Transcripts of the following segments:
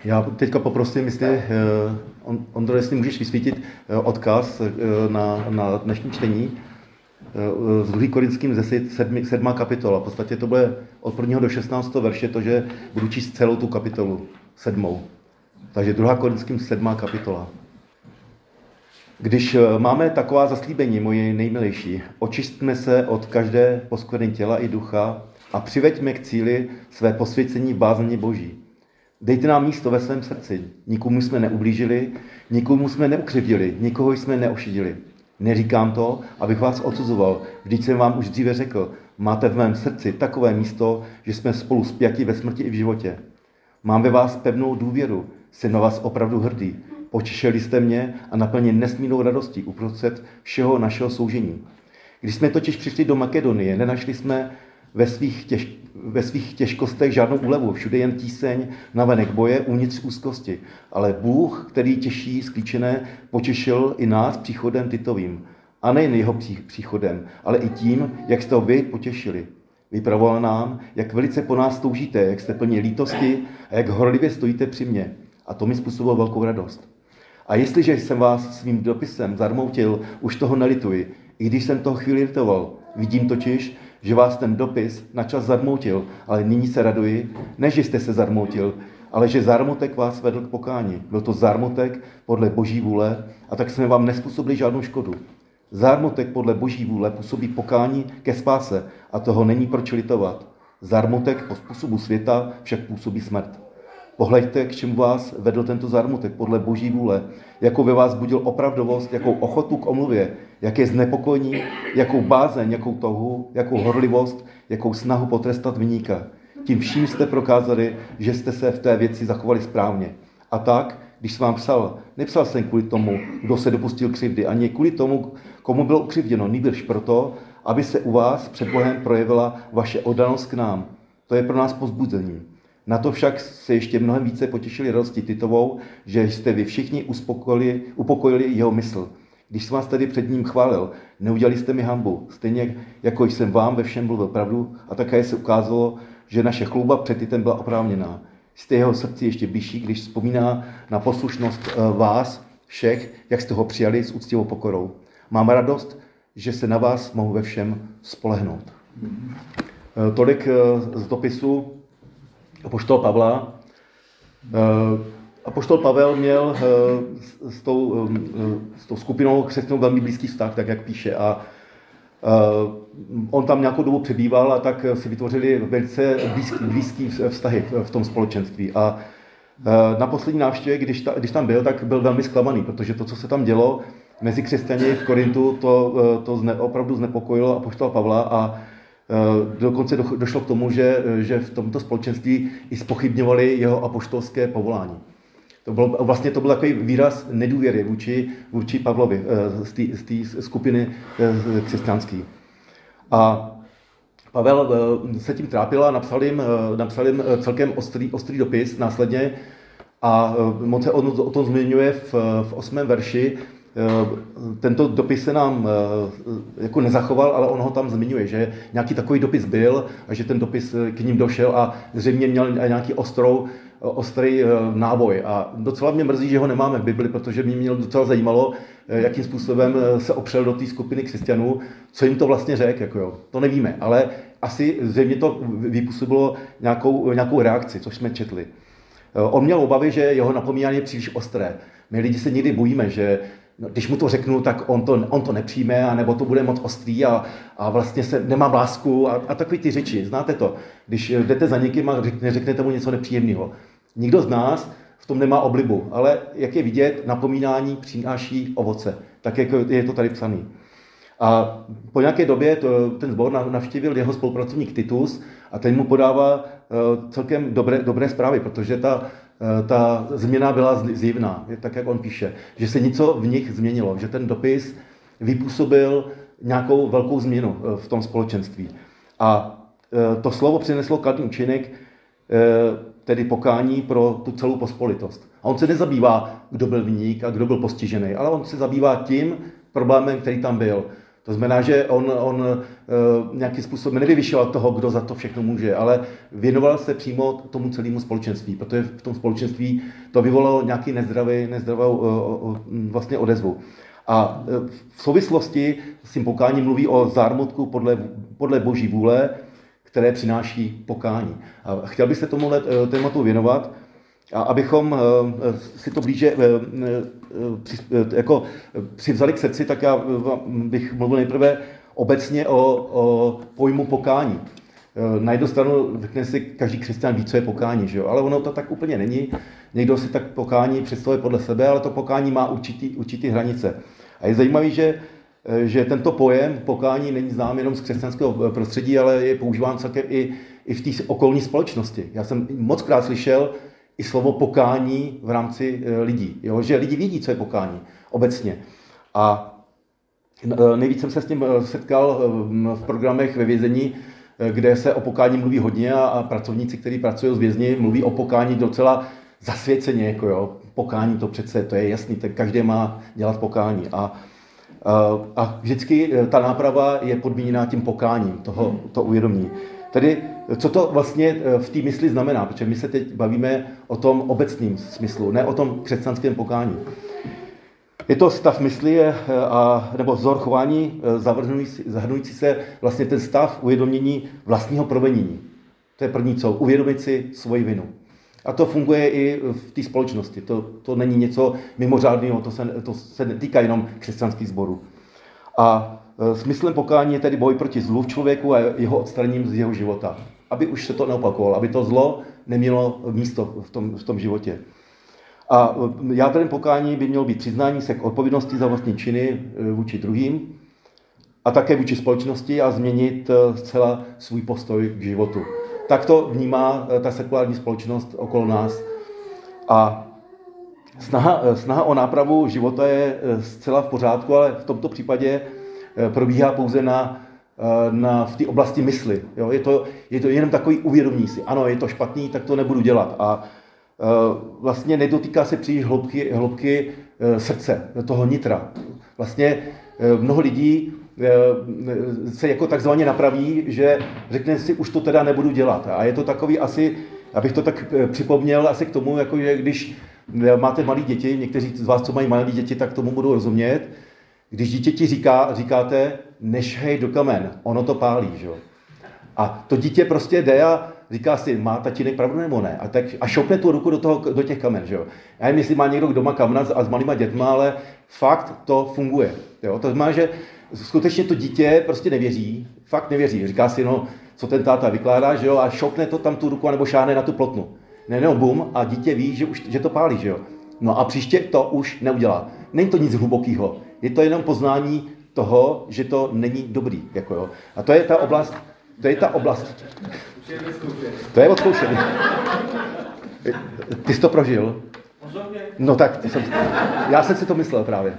Já teďka poprosím, Ondro, jestli můžeš vysvítit odkaz na dnešní čtení z 2. Korinským 7. kapitola. V podstatě to bude od 1. do 16. verše, to, že budu číst celou tu kapitolu 7. Takže 2. Korinským 7. kapitola. Když máme taková zaslíbení, moji nejmilejší, očistme se od každé poskvrny těla i ducha a přiveďme k cíli své posvěcení v bázni Boží. Dejte nám místo ve svém srdci. Nikomu jsme neublížili, nikomu jsme neukřivdili, nikoho jsme neošidili. Neříkám to, abych vás odsuzoval. Vždyť jsem vám už dříve řekl, máte v mém srdci takové místo, že jsme spolu spjati ve smrti i v životě. Mám ve vás pevnou důvěru, jsem na vás opravdu hrdý. Potěšili jste mě a naplnili nesmírnou radostí uprostřed všeho našeho soužení. Když jsme totiž přišli do Makedonie, nenašli jsme ve svých těžkostech žádnou úlevu, všude jen tíseň, navenek boje, uvnitř úzkosti. Ale Bůh, který těší sklíčené, potěšil i nás příchodem Titovým. A nejen jeho příchodem, ale i tím, jak jste ho vy potěšili. Vypravoval nám, jak velice po nás toužíte, jak jste plní lítosti a jak horlivě stojíte při mně. A to mi způsobilo velkou radost. A jestliže jsem vás svým dopisem zarmoutil, už toho nelituji, i když jsem toho chvíli litoval. Vidím totiž, že vás ten dopis načas zarmoutil, ale nyní se raduji, ne že jste se zarmoutil, ale že zármutek vás vedl k pokání. Byl to zármutek podle Boží vůle a tak jsme vám nezpůsobili žádnou škodu. Zármutek podle Boží vůle působí pokání ke spáse a toho není proč litovat. Zármutek po způsobu světa však působí smrt. Pohleďte, k čemu vás vedl tento zármutek podle Boží vůle, jakou ve vás budil opravdovost, jakou ochotu k omluvě, jaké znepokojení, jakou bázeň, jakou touhu, jakou horlivost, jakou snahu potrestat viníka. Tím vším jste prokázali, že jste se v té věci zachovali správně. A tak, když jsem vám psal, nepsal jsem kvůli tomu, kdo se dopustil křivdy, ani kvůli tomu, komu bylo ukřivděno, nýbrž proto, aby se u vás před Bohem projevila vaše oddanost k nám. To je pro nás povzbuzení. Na to však se ještě mnohem více potěšili radosti Titovou, že jste vy všichni upokojili jeho mysl. Když jsem vás tedy před ním chválil, neudělali jste mi hanbu, stejně jako jsem vám ve všem mluvil pravdu a také se ukázalo, že naše chlouba před Titem byla oprávněná. Jste jeho srdci ještě blížší, když vzpomíná na poslušnost vás všech, jak jste ho přijali s úctivou pokorou. Mám radost, že se na vás mohu ve všem spolehnout. Tolik z dopisu apoštola Pavla. Apoštol Pavel měl s tou skupinou křesťanů velmi blízký vztah, tak jak píše. A on tam nějakou dobu přebýval a tak si vytvořili velice blízký vztahy v tom společenství. A na poslední návštěvě, když tam byl, tak byl velmi zklamaný, protože to, co se tam dělo mezi křesťany v Korintu, to opravdu znepokojilo apoštola Pavla a dokonce došlo k tomu, že v tomto společenství i zpochybňovali jeho apoštolské povolání. To byl takový výraz nedůvěry vůči Pavlovi z té skupiny křesťanské. A Pavel se tím trápil a napsal jim celkem ostrý dopis následně a moc se o tom zmiňuje v 8. verši. Tento dopis se nám jako nezachoval, ale on ho tam zmiňuje, že nějaký takový dopis byl a že ten dopis k ním došel a zřejmě měl nějaký ostrý náboj. A docela mě mrzí, že ho nemáme v Bibli, protože mě docela zajímalo, jakým způsobem se opřel do té skupiny křesťanů, co jim to vlastně řekl. Jako to nevíme, ale asi zřejmě to vypůsobilo nějakou reakci, což jsme četli. On měl obavy, že jeho napomínání je příliš ostré. My lidi se někdy bojíme, že když mu to řeknu, tak on to nepřijme, anebo to bude moc ostrý a vlastně se nemá lásku a takový ty řeči. Znáte to? Když jdete za někým a neřeknete mu něco nepříjemného. Nikdo z nás v tom nemá oblibu, ale jak je vidět, napomínání přináší ovoce. Tak jak je to tady psaný. A po nějaké době ten sbor navštívil jeho spolupracovník Titus a ten mu podává celkem dobré zprávy, protože ta změna byla zjevná, tak jak on píše, že se něco v nich změnilo, že ten dopis vypůsobil nějakou velkou změnu v tom společenství. A to slovo přineslo kladný účinek, tedy pokání pro tu celou pospolitost. A on se nezabývá, kdo byl viník a kdo byl postižený, ale on se zabývá tím problémem, který tam byl. To znamená, že on nějakým způsobem nevyvyšoval toho, kdo za to všechno může, ale věnoval se přímo tomu celému společenství, protože v tom společenství to vyvolalo nějaký nezdravou vlastně odezvu. A v souvislosti s tím pokáním mluví o zármutku podle Boží vůle, které přináší pokání. A chtěl bych se tomuhle tématu věnovat, a abychom si to blíže jako přivzali k srdci, tak já bych mluvil nejprve obecně o pojmu pokání. Na jednu stranu řekne si, každý křesťan ví, co je pokání, že jo? Ale ono to tak úplně není. Někdo si tak pokání představuje podle sebe, ale to pokání má určitý hranice. A je zajímavé, že tento pojem pokání není znám jenom z křesťanského prostředí, ale je používán celkem i v té okolní společnosti. Já jsem mockrát slyšel i slovo pokání v rámci lidí. Jo? Že lidi vědí, co je pokání obecně. A nejvíc jsem se s tím setkal v programech ve vězení, kde se o pokání mluví hodně a pracovníci, kteří pracují s vězni, mluví o pokání docela zasvěceně. Jako jo. Pokání to přece, to je jasný, tak každý má dělat pokání. A vždycky ta náprava je podmíněná tím pokáním, to uvědomění. Tedy, co to vlastně v té mysli znamená, protože my se teď bavíme o tom obecném smyslu, ne o tom křesťanském pokání. Je to stav mysli nebo vzor chování zahrnující se vlastně ten stav uvědomění vlastního provinění. To je první co, uvědomit si svoji vinu. A to funguje i v té společnosti. To není něco mimořádného, to se netýká jenom křesťanských sborů. A smyslem pokání je tedy boj proti zlu v člověku a jeho odstraněním z jeho života. Aby už se to neopakovalo, aby to zlo nemělo místo v tom životě. A jádrem pokání by mělo být přiznání se k odpovědnosti za vlastní činy vůči druhým a také vůči společnosti a změnit zcela svůj postoj k životu. Tak to vnímá ta sekulární společnost okolo nás. A snaha o nápravu života je zcela v pořádku, ale v tomto případě probíhá pouze v té oblasti mysli. Jo? Je to jenom takový uvědomění si. Ano, je to špatný, tak to nebudu dělat. A vlastně nedotýká se příliš hloubky srdce, toho nitra. Vlastně mnoho lidí se jako takzvaně napraví, že řekne si, už to teda nebudu dělat. A je to takový asi, abych to tak připomněl asi k tomu, jako že když máte malé děti, někteří z vás, co mají malé děti, tak tomu budou rozumět. Když dítěti říkáte, nešhej do kamen, ono to pálí, že jo. A to dítě prostě jde a říká si, má tatínek pravdu nebo ne? A šoupne tu ruku do těch kamen, že jo. Já nevím, jestli má někdo doma kamna a s malýma dětma, ale fakt to funguje. Jo? To znamená, že skutečně to dítě prostě nevěří, fakt nevěří. Říká si, no, co ten táta vykládá, že jo, a šoupne to tam tu ruku nebo šáhne na tu plotnu. Ne, bum, a dítě ví, že to pálí, že jo. No a příště to už neudělá. Není to nic hlubokého. Je to jenom poznání toho, že to není dobrý. Jako jo. A to je ta oblast. To je odzkoušený. Ty jsi to prožil? No tak, já jsem si to myslel právě.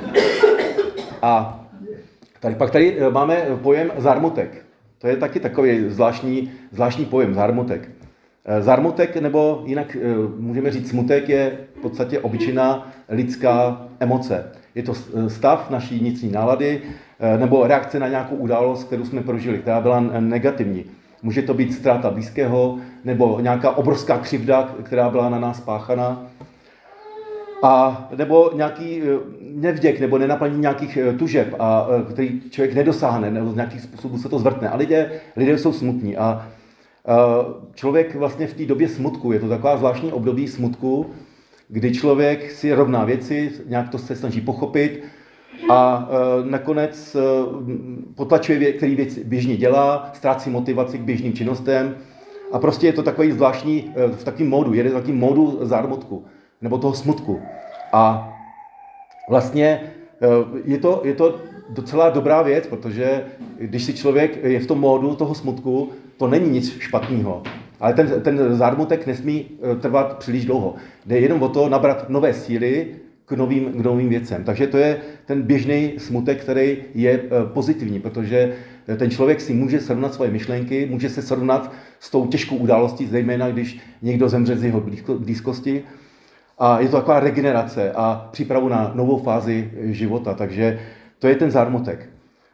A pak tady máme pojem zármutek. To je taky takový zvláštní pojem, zármutek. Zármutek, nebo jinak můžeme říct smutek, je v podstatě obyčejná lidská emoce. Je to stav naší vnitřní nálady nebo reakce na nějakou událost, kterou jsme prožili, která byla negativní. Může to být ztráta blízkého nebo nějaká obrovská křivda, která byla na nás páchaná. A nebo nějaký nevděk nebo nenaplnění nějakých tužeb, který člověk nedosáhne, nebo z nějakých způsobů se to zvrtne. A lidé jsou smutní. A člověk vlastně v té době smutku, je to taková zvláštní období smutku, kdy člověk si rovná věci, nějak to se snaží pochopit a nakonec potlačuje, který věc běžně dělá, ztrácí motivaci k běžným činnostem a prostě je to takový zvláštní, v takovém módu, jede v takovém módu zármutku nebo toho smutku. A vlastně je to docela dobrá věc, protože když si člověk je v tom módu toho smutku, to není nic špatného. Ale ten zármutek nesmí trvat příliš dlouho. Jde jenom o to nabrat nové síly k novým věcem. Takže to je ten běžný smutek, který je pozitivní, protože ten člověk si může srovnat svoje myšlenky, může se srovnat s tou těžkou událostí, zejména když někdo zemře z jeho blízkosti. A je to taková regenerace a přípravu na novou fázi života. Takže to je ten zármutek.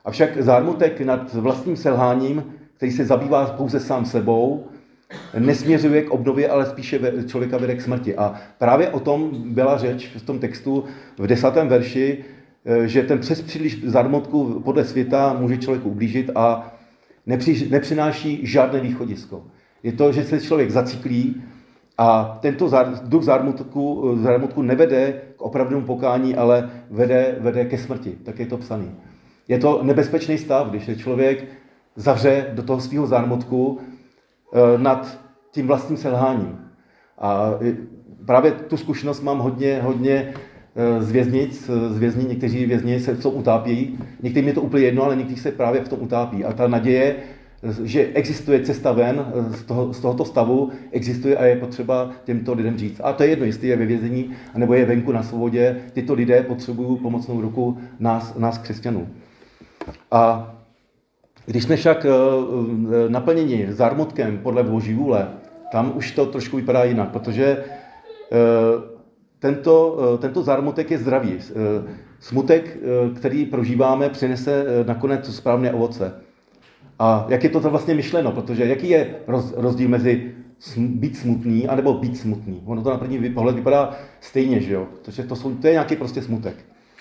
Avšak zármutek nad vlastním selháním, který se zabývá pouze sám sebou, nesměřuje k obnově, ale spíše člověka vede k smrti. A právě o tom byla řeč v tom textu v 10. verši, že ten přes příliš zármutku podle světa může člověku ublížit a nepřináší žádné východisko. Je to, že se člověk zacyklí a tento duch zármutku nevede k opravdovému pokání, ale vede ke smrti. Tak je to psaný. Je to nebezpečný stav, když se člověk zavře do toho svého zármutku nad tím vlastním selháním. A právě tu zkušenost mám hodně z vězní, někteří vězni se v tom utápějí, některým je to úplně jedno, ale někteří se právě v tom utápí. A ta naděje, že existuje cesta ven z tohoto stavu, existuje a je potřeba těmto lidem říct. A to je jedno, jestli je ve vězení, anebo je venku na svobodě, tyto lidé potřebují pomocnou ruku nás křesťanů. A když jsme však naplněni zármutkem podle Boží vůle, tam už to trošku vypadá jinak, protože tento zármutek je zdravý. Smutek, který prožíváme, přinese nakonec správné ovoce. A jak je to vlastně myšleno? Protože jaký je rozdíl mezi být smutný anebo být smutný? Ono to na první pohled vypadá stejně, že jo? Protože to je nějaký prostě smutek.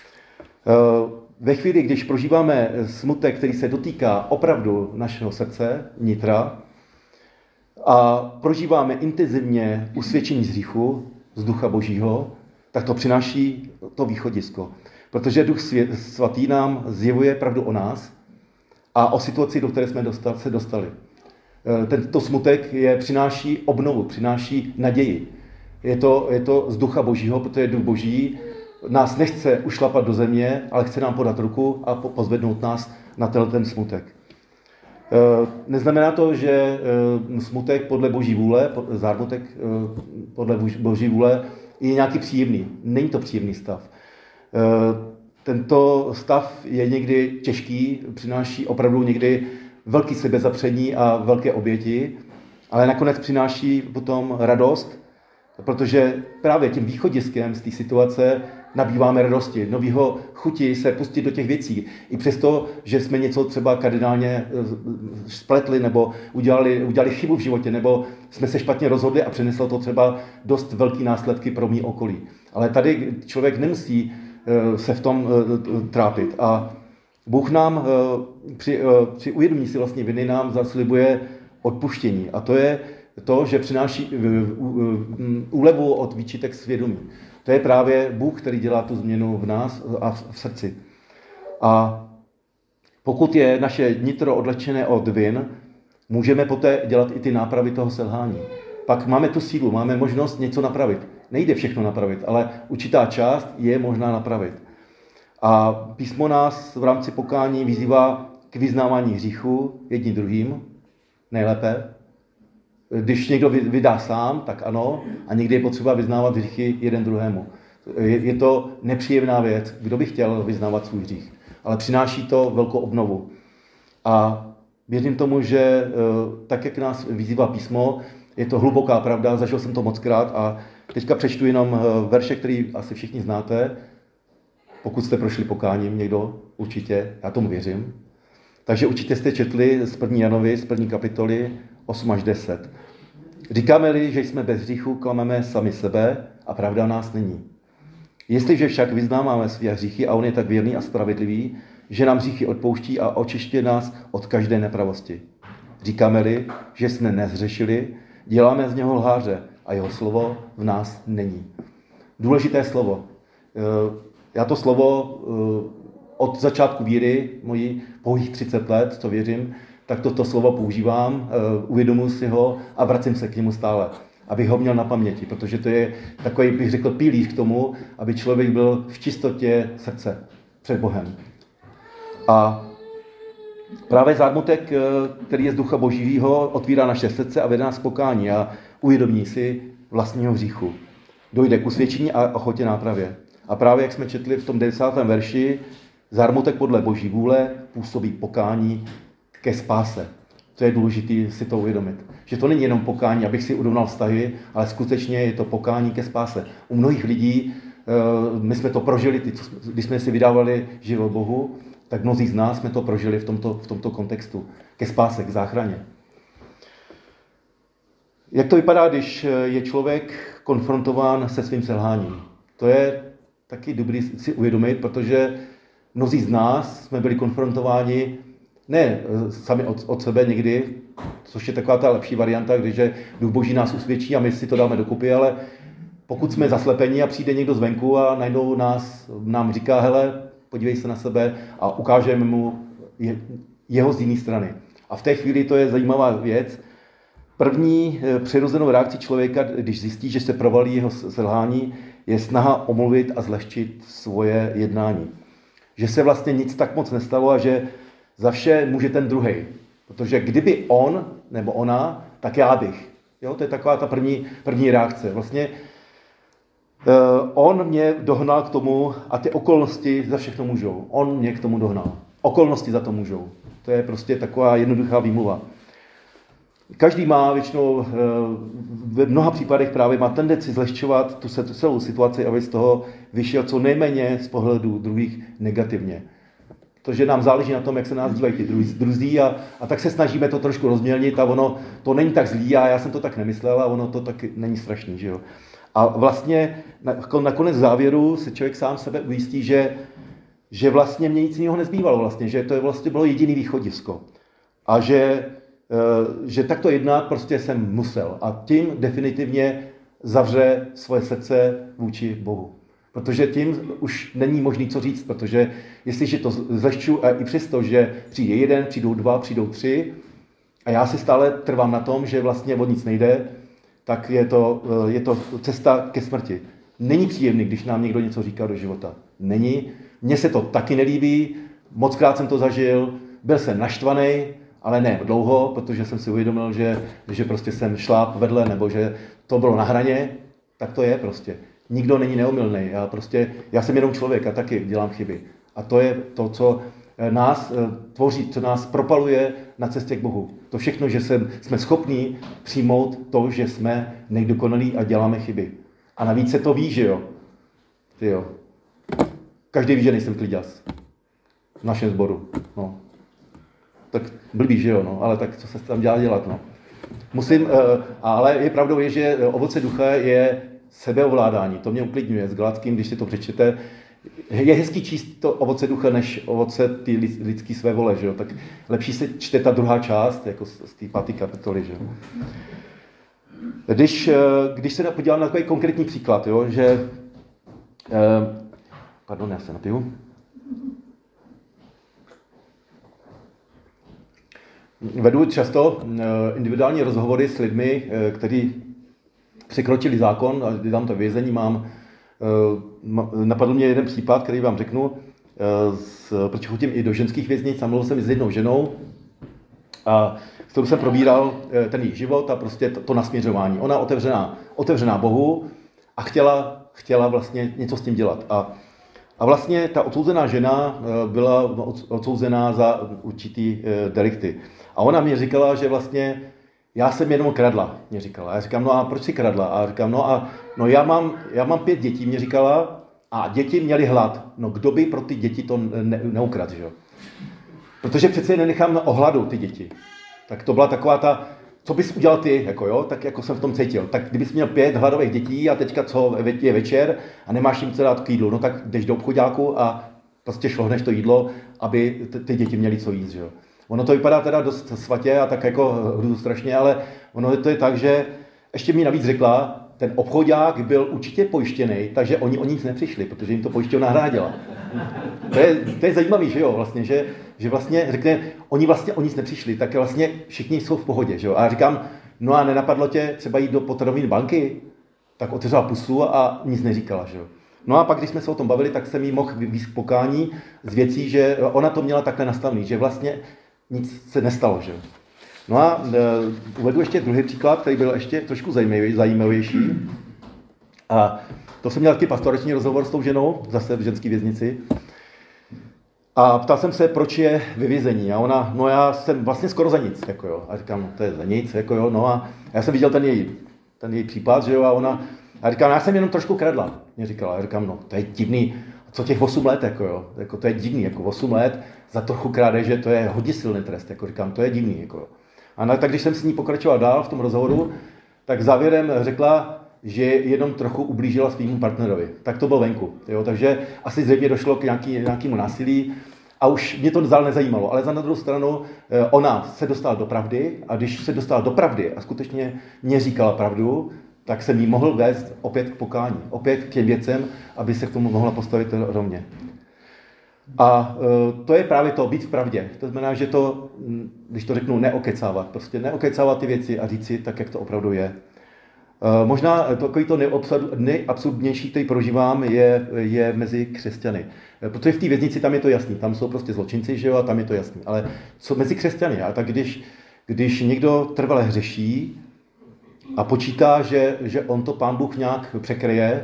Ve chvíli, když prožíváme smutek, který se dotýká opravdu našeho srdce, nitra, a prožíváme intenzivně usvědčení z hříchu, z Ducha Božího, tak to přináší to východisko. Protože Duch Svatý nám zjevuje pravdu o nás a o situaci, do které jsme se dostali. Tento smutek přináší obnovu, přináší naději. Je to z Ducha Božího, protože Duch Boží nás nechce ušlapat do země, ale chce nám podat ruku a pozvednout nás na ten smutek. Neznamená to, že smutek podle Boží vůle, zármutek podle Boží vůle je nějaký příjemný. Není to příjemný stav. Tento stav je někdy těžký, přináší opravdu někdy velký sebezapření a velké oběti, ale nakonec přináší potom radost, protože právě tím východiskem z té situace nabýváme radosti, novýho chuti se pustit do těch věcí. I přesto, že jsme něco třeba kardinálně spletli nebo udělali chybu v životě, nebo jsme se špatně rozhodli a přineslo to třeba dost velký následky pro mý okolí. Ale tady člověk nemusí se v tom trápit. A Bůh nám při uvědomění si vlastní viny nám zaslibuje odpuštění. A to je to, že přináší úlevu od výčitek svědomí. To je právě Bůh, který dělá tu změnu v nás a v srdci. A pokud je naše nitro odlečené od vin, můžeme poté dělat i ty nápravy toho selhání. Pak máme tu sílu, máme možnost něco napravit. Nejde všechno napravit, ale určitá část je možná napravit. A písmo nás v rámci pokání vyzývá k vyznávání hříchu jedním druhým, nejlépe. Když někdo vydá sám, tak ano, a někdy je potřeba vyznávat hříchy jeden druhému. Je to nepříjemná věc, kdo by chtěl vyznávat svůj hřích, ale přináší to velkou obnovu. A věřím tomu, že tak, jak nás vyzývá písmo, je to hluboká pravda, zažil jsem to mockrát a teďka přečtu jenom verše, který asi všichni znáte, pokud jste prošli pokáním někdo, určitě, já tomu věřím. Takže určitě jste četli z 1. Janovi, z 1. kapitoly 8 až 10. Říkáme-li, že jsme bez hříchu, klameme sami sebe a pravda v nás není. Jestliže však vyznáváme své hříchy a on je tak věrný a spravedlivý, že nám hříchy odpouští a očišťuje nás od každé nepravosti. Říkáme-li, že jsme nezřešili, děláme z něho lháře a jeho slovo v nás není. Důležité slovo. Já to slovo od začátku víry, moji pouhých 30 let, co věřím, tak toto slovo používám, uvědomuji si ho a vracím se k němu stále, abych ho měl na paměti, protože to je takový, bych řekl, pilíř k tomu, aby člověk byl v čistotě srdce před Bohem. A právě zármutek, který je z Ducha Božího, otvírá naše srdce a vede nás k pokání a uvědomí si vlastního hříchu. Dojde k usvědčení a ochotě nápravě. A právě jak jsme četli v tom 10. verši, zármutek podle Boží vůle působí pokání ke spáse. To je důležité si to uvědomit. Že to není jenom pokání, abych si urovnal vztahy, ale skutečně je to pokání ke spáse. U mnohých lidí, my jsme to prožili, když jsme si vydávali život Bohu, Tak mnozí z nás jsme to prožili v tomto kontextu. Ke spáse, k záchraně. Jak to vypadá, když je člověk konfrontován se svým selháním? To je taky dobrý si uvědomit, protože mnozí z nás jsme byli konfrontováni ne sami od sebe někdy, což je taková ta lepší varianta, když Duch Boží nás usvědčí a my si to dáme dokupy, ale pokud jsme zaslepeni a přijde někdo zvenku a najednou nám říká, hele, podívej se na sebe a ukážeme mu jeho z jiné strany. A v té chvíli to je zajímavá věc. První přirozenou reakcí člověka, když zjistí, že se provalí jeho selhání, je snaha omluvit a zlehčit svoje jednání. Že se vlastně nic tak moc nestalo a že za vše může ten druhej. Protože kdyby on nebo ona, tak já bych. Jo, to je taková ta první reakce. Vlastně on mě dohnal k tomu a ty okolnosti za všechno můžou. On mě k tomu dohnal. Okolnosti za to můžou. To je prostě taková jednoduchá výmluva. Každý má většinou v mnoha případech právě má tendenci zlehčovat tu celou situaci, aby z toho vyšel co nejméně z pohledu druhých negativně. Protože nám záleží na tom, jak se nás dívají ty druzí a tak se snažíme to trošku rozmělnit a ono to není tak zlý a já jsem to tak nemyslel a ono to taky není strašný. Že jo? A vlastně nakonec v závěru se člověk sám sebe ujistí, že vlastně mě nic jiného nezbývalo vlastně, že to je vlastně bylo jediný východisko. A že takto jednat prostě jsem musel. A tím definitivně zavře svoje srdce vůči Bohu. Protože tím už není možný co říct, protože jestliže to zlehču a i přesto, že přijde jeden, přijdou dva, přijdou tři a já si stále trvám na tom, že vlastně o nic nejde, tak je to cesta ke smrti. Není příjemný, když nám někdo něco říká do života. Není. Mně se to taky nelíbí, mockrát jsem to zažil, byl jsem naštvaný, ale ne dlouho, protože jsem si uvědomil, že prostě jsem šláp vedle, nebo že to bylo na hraně, tak to je prostě. Nikdo není neomylný. Já jsem jenom člověk a taky dělám chyby. A to je to, co nás tvoří, co nás propaluje na cestě k Bohu. To všechno, že jsme schopní přijmout to, že jsme nejdokonalí a děláme chyby. A navíc se to ví, že jo? Ty jo. Každý ví, že nejsem kliďas. V našem sboru. No. Tak blbý, že jo? No. Ale tak co se tam dá dělat? No. Ale je pravdou, že ovoce ducha je sebeovládání. To mě uklidňuje s Galackým, když si to přečtete. Je hezký číst to ovoce ducha, než ovoce ty lidský své vole, že jo? Tak lepší se čte ta druhá část, jako z té 5. kapitoly, že jo? Když se podívám na takový konkrétní příklad, jo, že... Pardon, já se napiju. Vedu často individuální rozhovory s lidmi, kteří překročili zákon a tam to vězení napadl mě jeden případ, který vám řeknu, protože chodím i do ženských věznic a mluvil jsem s jednou ženou a s kterou jsem probíral ten její život a prostě to nasměřování. Ona otevřená Bohu a chtěla vlastně něco s tím dělat. A vlastně ta odsouzená žena byla odsouzená za určitý delikty. A ona mě říkala, že vlastně já jsem jenom kradla, mě říkala. Já říkám, no a proč jsi kradla? A říkám, já mám 5 dětí, mě říkala, a děti měly hlad. No kdo by pro ty děti to neukradl, že jo? Protože přece nenechám na ohladu ty děti. Tak to byla taková ta, co bys udělal ty, jako jo, tak jako jsem v tom cítil. Tak kdybys měl 5 hladových dětí a teďka je večer a nemáš jim co dát k jídlu, no tak jdeš do obchoďáku a prostě šlohneš to jídlo, aby ty děti měly co jíst, že jo. Ono to vypadá teda dost svatě a tak jako strašně, ale ono to je tak, že ještě mi navíc řekla, ten obchodák byl určitě pojištěný, takže oni o nic nepřišli, protože jim to pojišťovna nahrádila. To je zajímavý, že jo, vlastně, že vlastně řekne, oni vlastně o nic nepřišli, tak vlastně všichni jsou v pohodě, že jo. A já říkám, no a nenapadlo tě třeba jít do potravinové banky? Tak otevřela pusu a nic neříkala, že jo. No a pak, když jsme se o tom bavili, tak jsem jí mohl vyvízt pokání z věcí, že ona to měla takhle nastavený, že vlastně nic se nestalo, že jo. No a uvedu ještě druhý příklad, který byl ještě trošku zajímavější. A to jsem měl taky pastorační rozhovor s tou ženou, zase v ženské věznici. A ptal jsem se, proč je ve vězení. A ona, no já jsem vlastně skoro za nic, jako jo. A říkám, no to je za nic, jako jo. No a já jsem viděl ten její případ, že jo. A říkám, já jsem jenom trošku kradla, mě říkala. A říkám, no to je divný. Co těch 8 let, jako to je divný, jako 8 let za trochu krádeže, to je hodně silný trest, jako říkám, to je divný. Jako. A tak když jsem s ní pokračoval dál v tom rozhovoru, tak závěrem řekla, že jenom trochu ublížila svýmu partnerovi. Tak to bylo venku. Jo? Takže asi zřejmě došlo k nějakému násilí a už mě to dál nezajímalo. Ale za na druhou stranu ona se dostala do pravdy a když se dostala do pravdy a skutečně mě říkala pravdu, tak jsem jí mohl vést opět k pokání, opět k těm věcem, aby se k tomu mohla postavit rovně. A to je právě to, být v pravdě. To znamená, že to, když to řeknu, neokecávat. Prostě neokecávat ty věci a říct si tak, jak to opravdu je. Možná takový to nejabsurdnější, který prožívám, je mezi křesťany. Protože v té věznici tam je to jasný, tam jsou prostě zločinci, že jo, a tam je to jasný. Ale co mezi křesťany? A tak když někdo trvale hřeší a počítá, že on to Pán Bůh nějak překryje,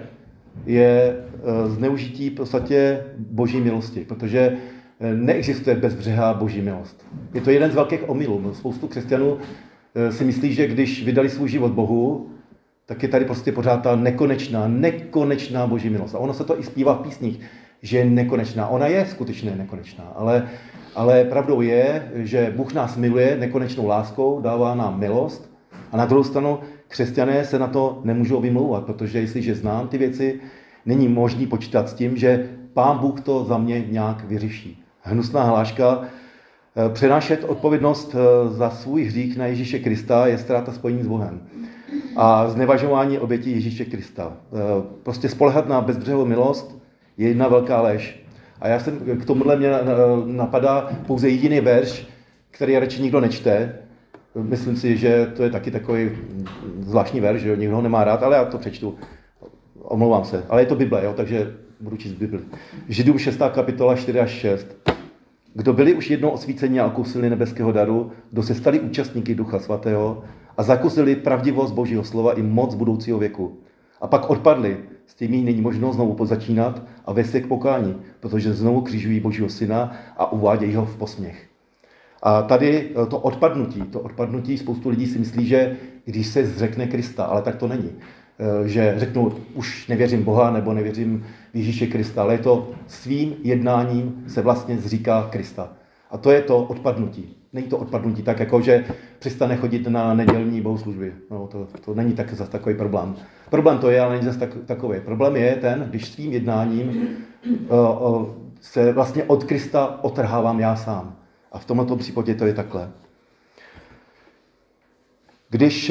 je zneužití v podstatě Boží milosti, protože neexistuje bezbřehá Boží milost. Je to jeden z velkých omylů. Spoustu křesťanů si myslí, že když vydali svůj život Bohu, tak je tady prostě pořád ta nekonečná Boží milost. A ono se to i zpívá v písních, že je nekonečná. Ona je skutečně nekonečná, ale pravdou je, že Bůh nás miluje nekonečnou láskou, dává nám milost a na druhou stranu křesťané se na to nemůžou vymlouvat, protože jestliže znám ty věci, není možný počítat s tím, že Pán Bůh to za mě nějak vyřeší. Hnusná hláška, přenášet odpovědnost za svůj hřích na Ježíše Krista je ztráta spojení s Bohem. A znevažování obětí Ježíše Krista. Prostě spoléhat na bezbřehou milost je jedna velká lež. A já jsem k tomuhle mě napadá pouze jediný verš, který radši nikdo nečte. Myslím si, že to je taky takový zvláštní verš, že nikdo ho nemá rád, ale já to přečtu. Omlouvám se. Ale je to Bible, jo, takže budu číst Bibli. Židům 6. kapitola 4 až 6. Kdo byli už jednou osvíceni a okusili nebeského daru, kdo se stali účastníky Ducha Svatého a zakusili pravdivost Božího slova i moc budoucího věku. A pak odpadli, s těmi není možno znovu pozačínat a vést se k pokání, protože znovu křižují Božího syna a uvádějí ho v posměch. A tady to odpadnutí, spoustu lidí si myslí, že když se zřekne Krista, ale tak to není. Že řeknou, už nevěřím Boha nebo nevěřím v Ježíše Krista, ale je to svým jednáním se vlastně zříká Krista. A to je to odpadnutí. Není to odpadnutí tak, jako že přestane chodit na nedělní bohoslužby. No, to není tak zase takový problém. Problém to je, ale není zase takový. Problém je ten, když svým jednáním se vlastně od Krista otrhávám já sám. A v tomto případě to je takhle. Když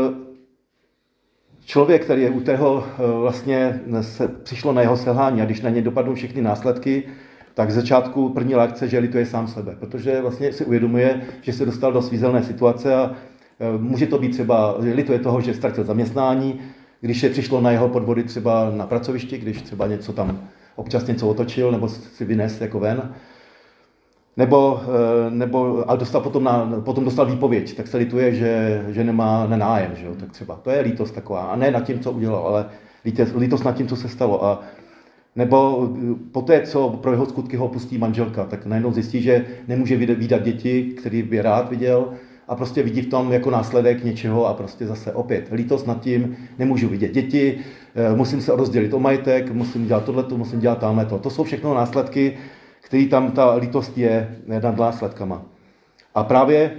člověk, který je u tého vlastně se přišlo na jeho selhání a když na ně dopadnou všechny následky, tak z začátku první reakce, že lituje sám sebe, protože vlastně si uvědomuje, že se dostal do svízelné situace a může to být třeba, že lituje toho, že ztratil zaměstnání, když je přišlo na jeho podvody třeba na pracovišti, když třeba něco tam občas něco otočil nebo si vynes jako ven, nebo ale potom dostal výpověď, tak se lituje, že nemá nájem, že jo? Tak třeba. To je lítost taková, a ne nad tím, co udělal, ale lítost nad tím, co se stalo. A nebo poté, co pro jeho skutky ho opustí manželka, tak najednou zjistí, že nemůže vydat děti, který by rád viděl, a prostě vidí v tom jako následek něčeho a prostě zase opět lítost nad tím, nemůžu vidět děti, musím se rozdělit o majetek, musím dělat tohleto, musím dělat tamhleto. To jsou všechno následky, který tam ta lítost je nad následkama. A právě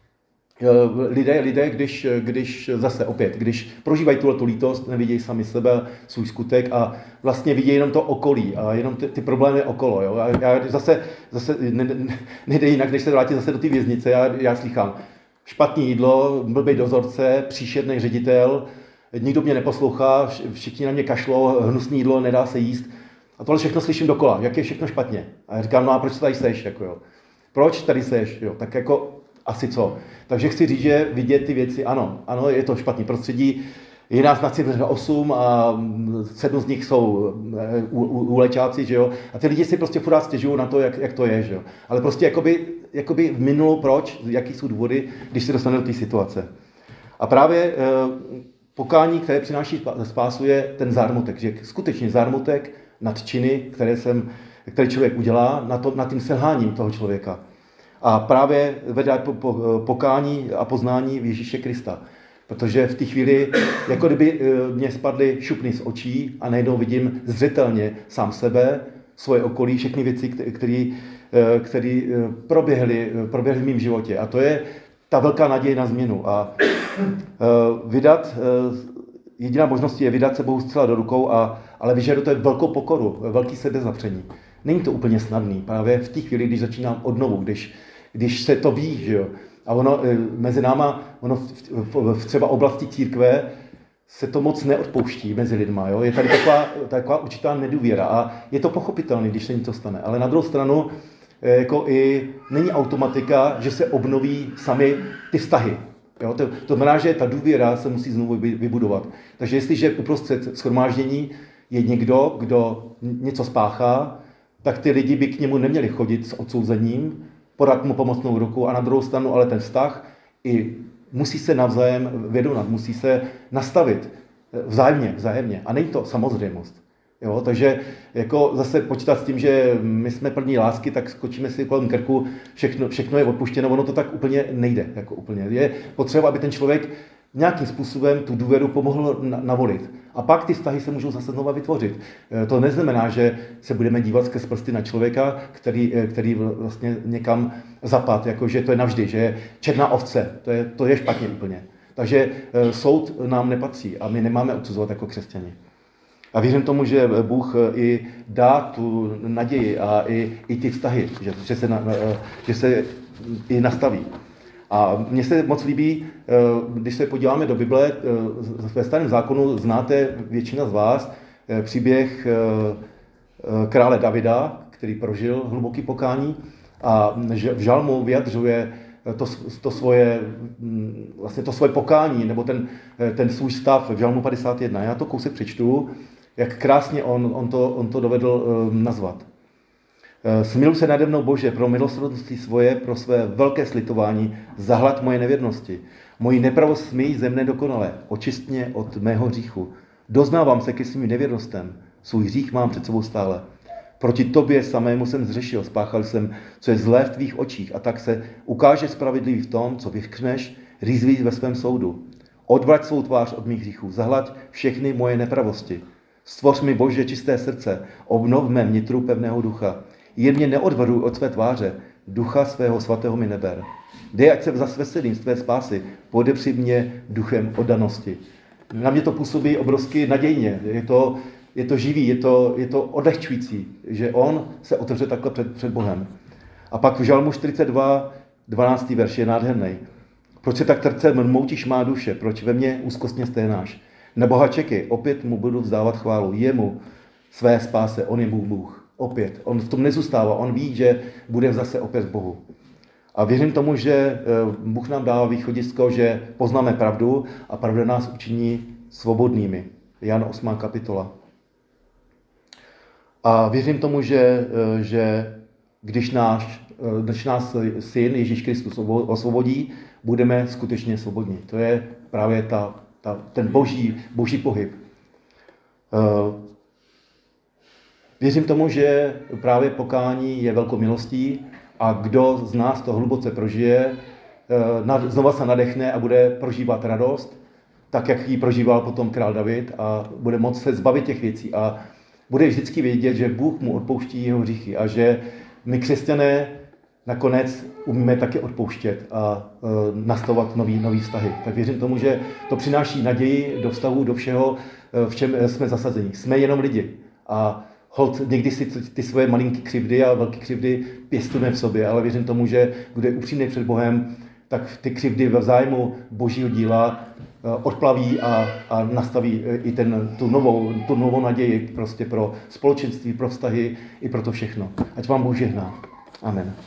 lidé, když zase opět, když prožívají tu lítost, nevidějí sami sebe, svůj skutek a vlastně vidějí jenom to okolí a jenom ty problémy okolo. Jo? Já zase nejde jinak, než se vrátit zase do té věznice, já slychám špatné jídlo, blbej dozorce, příšerný ředitel, nikdo mě neposlouchá, všichni na mě kašlou, hnusné jídlo, nedá se jíst. A tohle všechno slyším dokola, jak je všechno špatně. A já říkám, no a proč tady seš? Jako jo? Proč tady seš? Jo? Tak jako asi co? Takže chci říct, že vidět ty věci, ano, je to špatný prostředí, je nás na 8 a 7 z nich jsou úlečáci, že jo? A ty lidi si prostě pořád stěžují na to, jak to je, že jo? Ale prostě jakoby v minulou proč, jaký jsou důvody, když se dostane do té situace. A právě pokání, které přináší spásu, je ten zármutek, že skutečně zármutek nad činy, které člověk udělá, nad tím selháním toho člověka. A právě vede pokání a poznání v Ježíše Krista. Protože v té chvíli, jako kdyby mě spadly šupny z očí a najednou vidím zřetelně sám sebe, svoje okolí, všechny věci, které proběhly v mém životě. A to je ta velká naděje na změnu. A jediná možnost je vydat se Bohu zcela do rukou, ale vyžaduje to velkou pokoru, velký sebezapření. Není to úplně snadný, právě v té chvíli, když začínám odnovu, když se to ví, že jo. A ono mezi náma, v třeba oblasti církve se to moc neodpouští mezi lidma. Jo? Je tady taková určitá nedůvěra a je to pochopitelné, když se něco stane. Ale na druhou stranu jako i není automatika, že se obnoví sami ty vztahy. Jo? To znamená, že ta důvěra se musí znovu vybudovat. Takže jestliže uprostřed shromáždění je někdo, kdo něco spáchá, tak ty lidi by k němu neměli chodit s odsouzením, podat mu pomocnou ruku a na druhou stranu ale ten vztah i musí se navzájem vyrovnat, musí se nastavit vzájemně. A není to samozřejmost. Jo? Takže jako zase počítat s tím, že my jsme plní lásky, tak skočíme si kolem krku, všechno je odpuštěno, ono to tak úplně nejde. Jako úplně. Je potřeba, aby ten člověk nějakým způsobem tu důvěru pomohl navolit. A pak ty vztahy se můžou zase znova vytvořit. To neznamená, že se budeme dívat skrz prsty na člověka, který vlastně někam zapad, jako že to je navždy, že je černá ovce. To je špatně úplně. Takže soud nám nepatří a my nemáme odsuzovat jako křesťani. A věřím tomu, že Bůh i dá tu naději a i ty vztahy, že se i nastaví. A mně se moc líbí, když se podíváme do Bible, ve Starém zákonu znáte většina z vás příběh krále Davida, který prožil hluboký pokání a v žalmu vyjadřuje to svoje pokání, nebo ten svůj stav v žalmu 51. Já to kousek přečtu, jak krásně on to dovedl nazvat. Smiluj se nade mnou, Bože, pro milosrdnosti svoje, pro své velké slitování, zahlad moje nevěrnosti. Moji nepravost smij ze mne dokonale, očist mě od mého hříchu. Doznávám se ke svým nevěrnostem, svůj hřích mám před sebou stále. Proti tobě samému jsem zřešil, spáchal jsem, co je zlé v tvých očích, a tak se ukáže spravedlivý v tom, co vyřkneš, rýzlý ve svém soudu. Odvrať svou tvář od mých hříchů, zahlať všechny moje nepravosti. Stvoř mi, Bože, čisté srdce, obnov v mém nitru pevného ducha. Jen mě neodvaruj od své tváře, ducha svého svatého mi neber. Dej, ať se zasveselím z tvé spásy, podepři mě duchem oddanosti. Na mě to působí obrovsky nadějně, je to živý, je to odlehčující, že on se otevře takhle před Bohem. A pak v žalmu 42, 12. verš je nádherný. Proč se tak trce moutíš má duše, proč ve mně úzkostně sténáš? Na Boha čekej, opět mu budu vzdávat chválu, jemu své spáse, on je Bůh. Opět, on v tom nezůstává, on ví, že bude zase opět Bohu. A věřím tomu, že Bůh nám dává východisko, že poznáme pravdu a pravda nás učiní svobodnými. Jan 8. kapitola. A věřím tomu, že když nás syn Ježíš Kristus osvobodí, budeme skutečně svobodní. To je právě ten boží pohyb. Věřím tomu, že právě pokání je velkou milostí a kdo z nás to hluboce prožije, znova se nadechne a bude prožívat radost, tak jak ji prožíval potom král David a bude moct se zbavit těch věcí a bude vždycky vědět, že Bůh mu odpouští jeho hříchy a že my křesťané nakonec umíme taky odpouštět a nastavovat nový vztahy. Tak věřím tomu, že to přináší naději do vztahu, do všeho, v čem jsme zasazeni. Jsme jenom lidi a holt někdy si ty svoje malinké křivdy a velké křivdy pěstujeme v sobě, ale věřím tomu, že kdo je upřímný před Bohem, tak ty křivdy ve zájmu božího díla odplaví a nastaví i tu novou naději prostě pro společenství, pro vztahy i pro to všechno. Ať vám Bůh žehná. Amen.